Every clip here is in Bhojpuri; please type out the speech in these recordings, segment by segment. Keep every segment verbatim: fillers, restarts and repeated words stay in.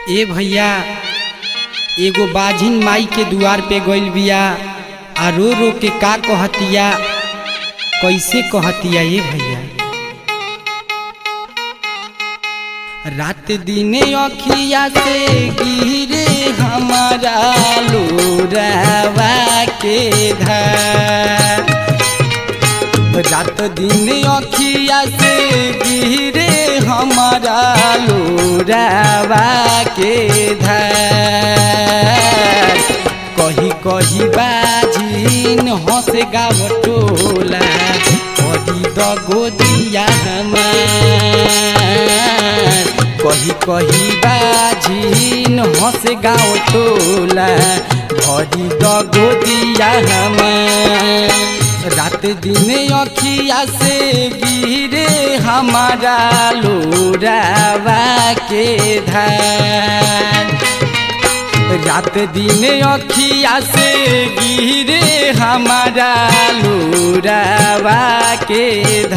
ए भैया एगो बाझिन माई के दुआर पे गइल बिया आ रो रो के का कहतिया, कैसे कहतिया ये भैया। रात दिने अखिया से गिरे हमारा लोरावा के धार, रात दिन अखिया से गिरे हमारा लोरावा के धार। कही कही बाजिन हंस गाव टोला, कही द गोदिया हमार। कही कही बाजिन हंस गाव टोला, भरी द गोदिया हमार। रात दिन अखिया से गिरे हमारा लोरावा के धार, रात दिन अखिया से गिरे हमारा लोरावा के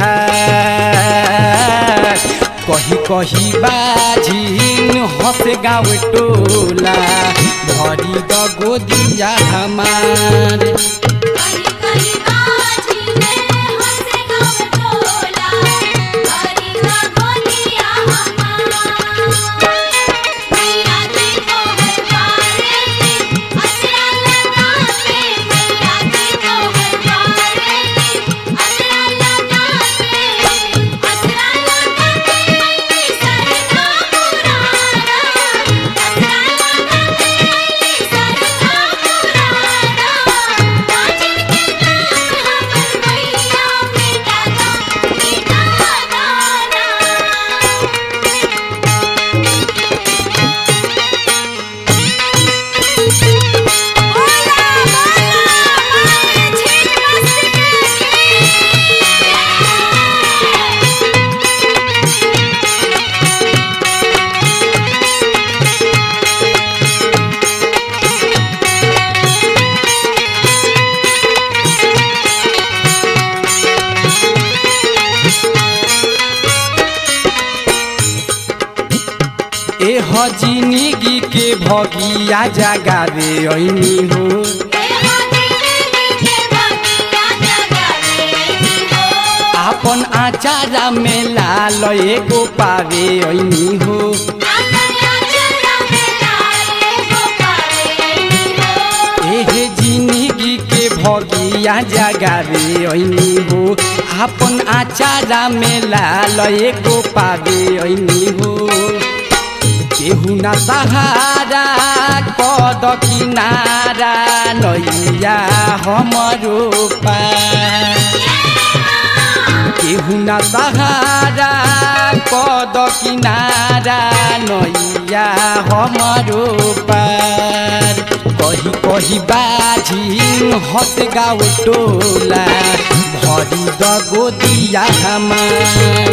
धार। कही कही बाजिन हंस गाँव टोला, भरी द गोदिया हमार। ए जिंदगी के भगिया जगावे ऐनी हो, आपन आचारा में लाल एगो पावे ऐनी हो। एहे जिंदगी के भगिया जगावे ऐनी हो, आपन आचारा में लाल एगो पावे ऐनी हो। केहू ना सहारा कद किनारा नैया हमरो पार, केहू ना सहारा कद किनारा नैया हमरो पार। कही कही बाजिन हंस गाँव टोला, भरी द गोदिया हमार।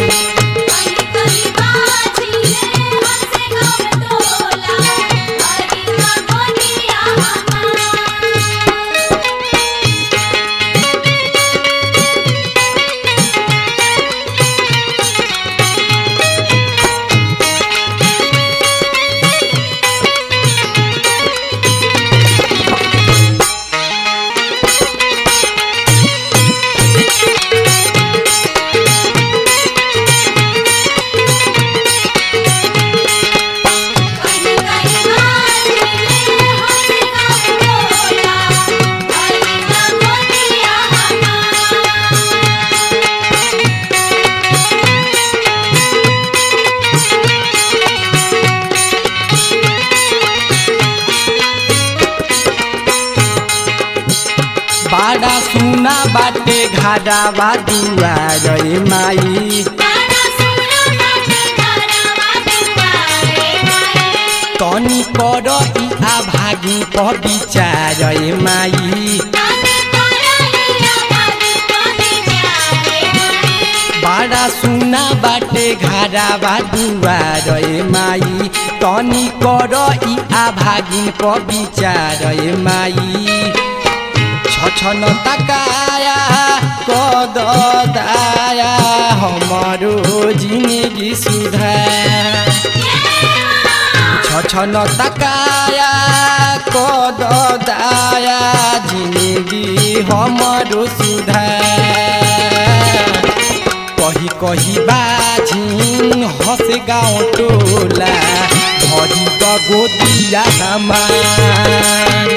बाड़ा सुना बाटे घाडावा दुआर रे माई, तनी कर आ भागी पर विचार रे माई। बाड़ा सुना बाटे घाडावा दुआर रे माई, तनी कर आ भागी पर विचार रे माई। छछन तकाया कद दाया हमरो जिंदगी सुधार, छछ छन तकाया कद दाया जिंदगी हमरो सुधार कही कही बाझिन हंसे गाँव टोला भरी द गोदिया हमार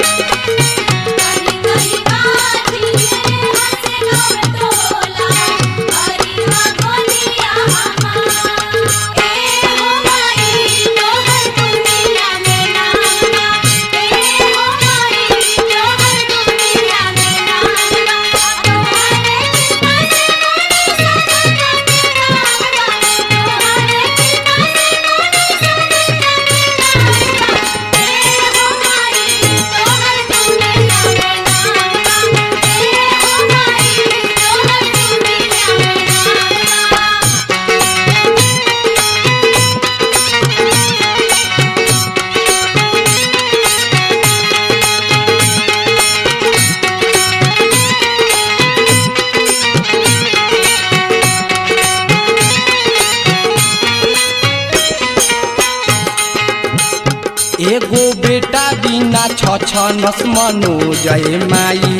एगो बेटा बिना छछनस मनोजय माई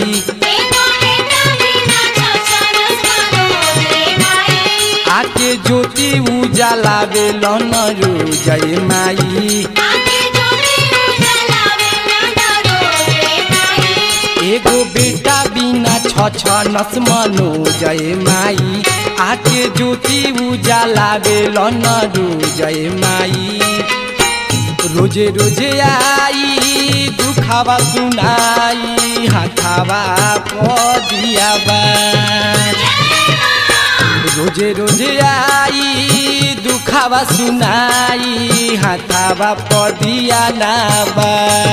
आके ज्योति उजाला बेलन रोजय माई एगो बेटा बिना छछनस मनोजय माई आके ज्योति उजाला बेलन रोजय माई रोजे रोजे आई दुखावा सुनाई हाथावा पदिया रोजे रोजे आई दुखावा सुनाई हाथावा पदिया नाबा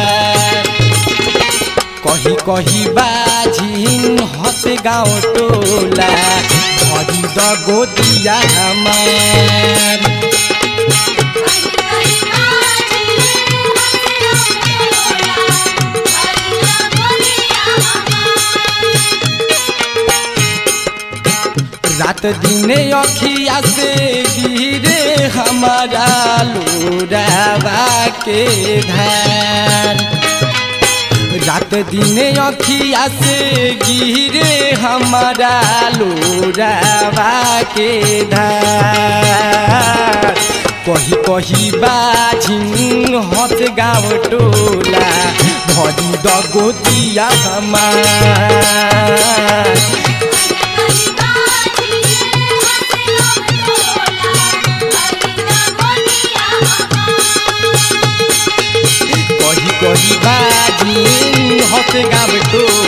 कही कही बाझिन हंसे गाँव टोला भरी द गोदिया हमार रात दिन अखिया से गिरे हमारा लोरावा के धार रात दिन अखिया से गिरे हमारा लोरावा के धार कही कही बाझिन हंस गाँव टोला भरी द गोदिया हमार कही कही बाझिन हंस गाँव टोला